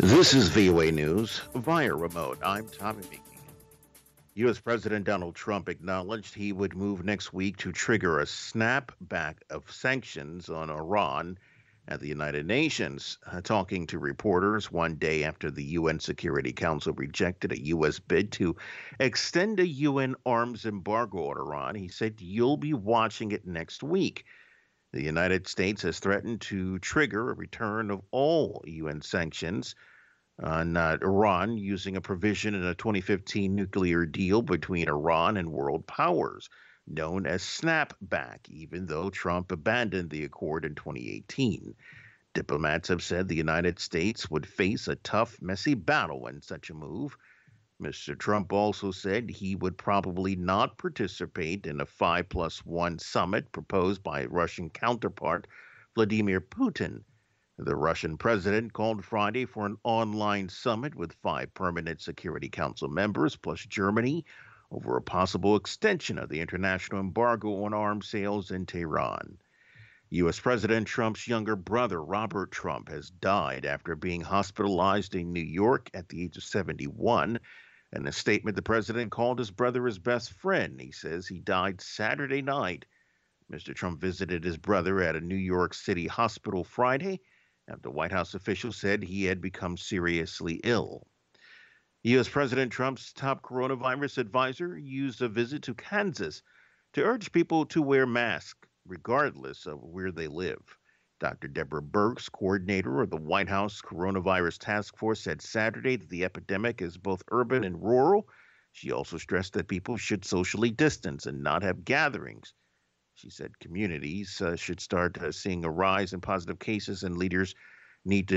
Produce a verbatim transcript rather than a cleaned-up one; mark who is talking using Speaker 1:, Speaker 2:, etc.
Speaker 1: This is V O A News via remote. I'm Tommy Meeking. U S. President Donald Trump acknowledged he would move next week to trigger a snapback of sanctions on Iran at the United Nations. Uh, talking to reporters one day after the U N Security Council rejected a U S bid to extend a U N arms embargo on Iran, he said, "You'll be watching it next week." The United States has threatened to trigger a return of all U N sanctions on uh, Iran using a provision in a twenty fifteen nuclear deal between Iran and world powers, known as snapback, even though Trump abandoned the accord in twenty eighteen. Diplomats have said the United States would face a tough, messy battle in such a move. Mister Trump also said he would probably not participate in a five plus one summit proposed by Russian counterpart Vladimir Putin. The Russian president called Friday for an online summit with five permanent Security Council members, plus Germany, over a possible extension of the international embargo on arms sales in Tehran. U S. President Trump's younger brother, Robert Trump, has died after being hospitalized in New York at the age of seventy-one. In a statement, the president called his brother his best friend. He says he died Saturday night. Mister Trump visited his brother at a New York City hospital Friday after White House officials said he had become seriously ill. U S. President Trump's top coronavirus advisor used a visit to Kansas to urge people to wear masks regardless of where they live. Doctor Deborah Birx, coordinator of the White House Coronavirus Task Force, said Saturday that the epidemic is both urban and rural. She also stressed that people should socially distance and not have gatherings. She said communities uh, should start uh, seeing a rise in positive cases, and leaders need to